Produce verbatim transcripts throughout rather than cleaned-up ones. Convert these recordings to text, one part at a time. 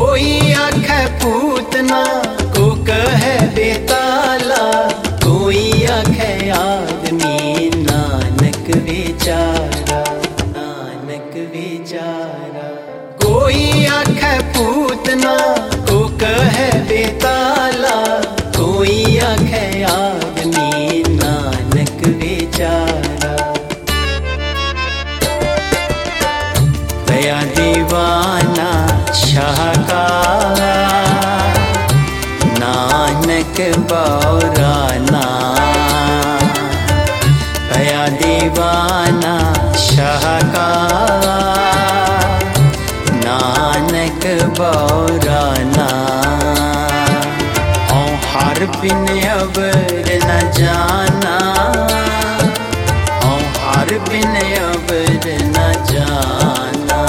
कोई आखे पूतना को कहे बेताला, कोई आखे आदमी नानक बेचारा, नानक बेचारा। कोई आखे पूतना को कहे बेताला, कोई आखे आदमी नानक बेचारा। गया दीवाना शाहकार, नानक बौराना। गया दीवाना शाहकार, नानक बौराना। औ हर बिन अबर न जाना, औ हर बिन अबर न जाना।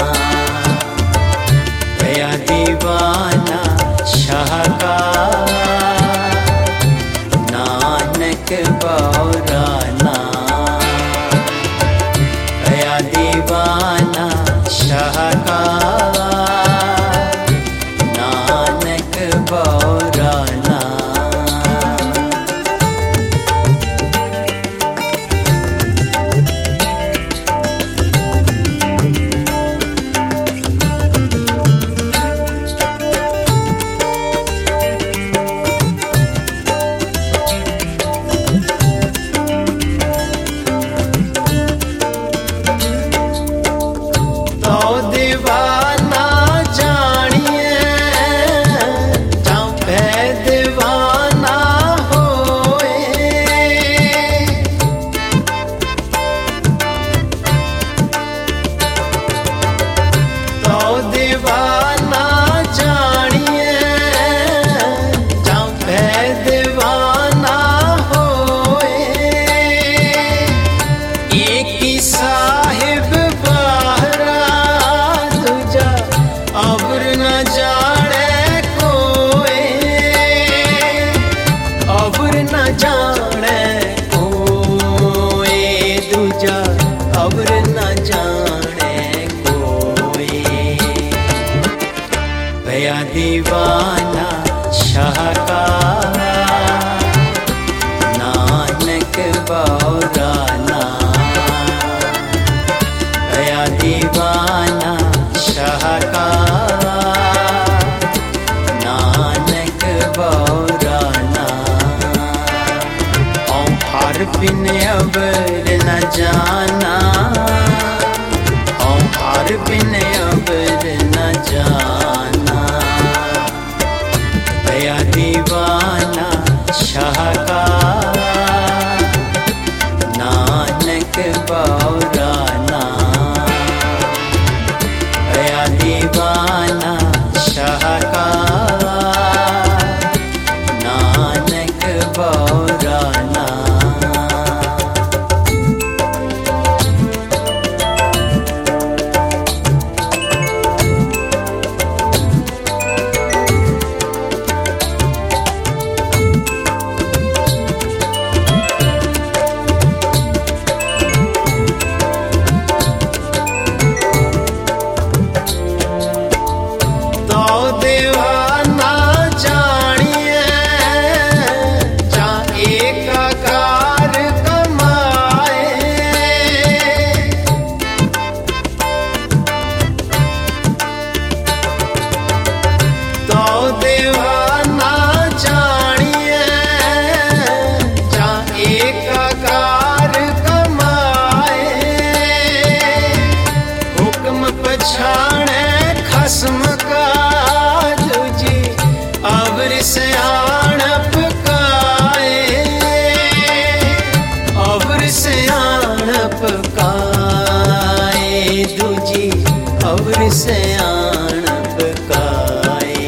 गया दीवाना शाहकार, नानक बौराना। गया दीवाना शाहकार, नानक बौराना। गया दीवाना शाहकार, नानक बौराना। गया दीवाना शाहकार, नानक बौराना। औ हर बिन अबर न जाना, औ हर बिन अबर न जाना। गया दीवाना शाहकार, नानक बौराना। गया दीवाना शाहकार, नानक बौराना। और सयाणप काए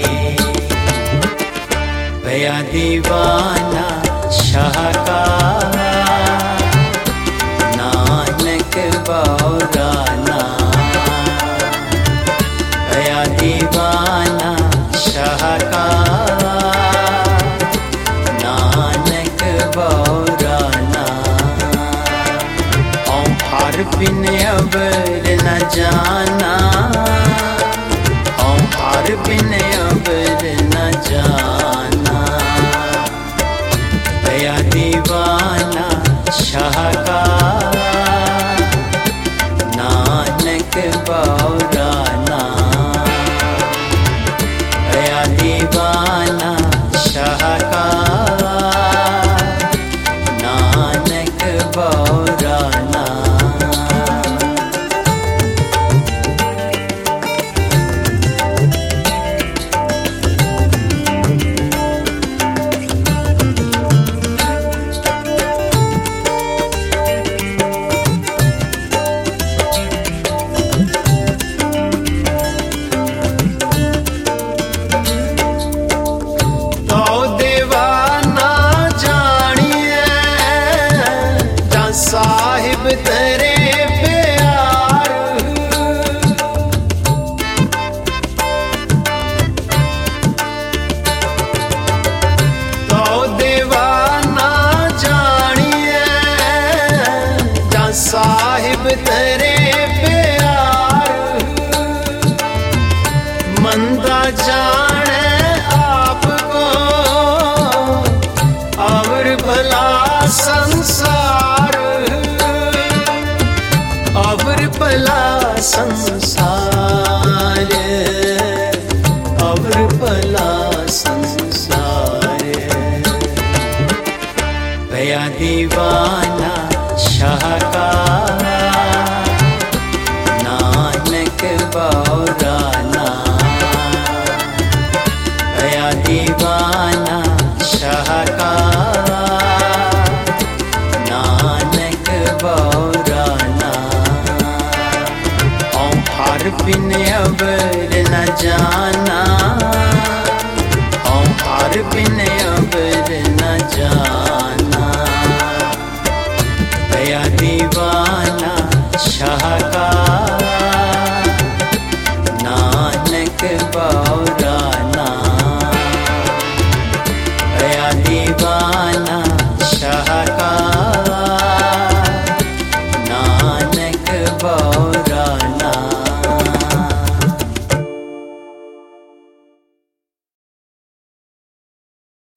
भया दीवाना शाहकार नानक बौराना भया दीवाना शाहकार नानक बौराना औ हर बिन अबर न जाना औ हर बिन बौराना भया दीवाना शाहकार नानक बौराना। साहिब तेरे प्यार तो दीवाना जानिए जा साहिब तेरे प्यार मंदा जाने आपको और भला संसार अवर भला संसार अवर भला संसार। भया दीवाना शाहकार नानक बौराना भया दीवाना शाहकार नानक बौराना। हर बिन अबर न जाना हर बिन अबर न जाना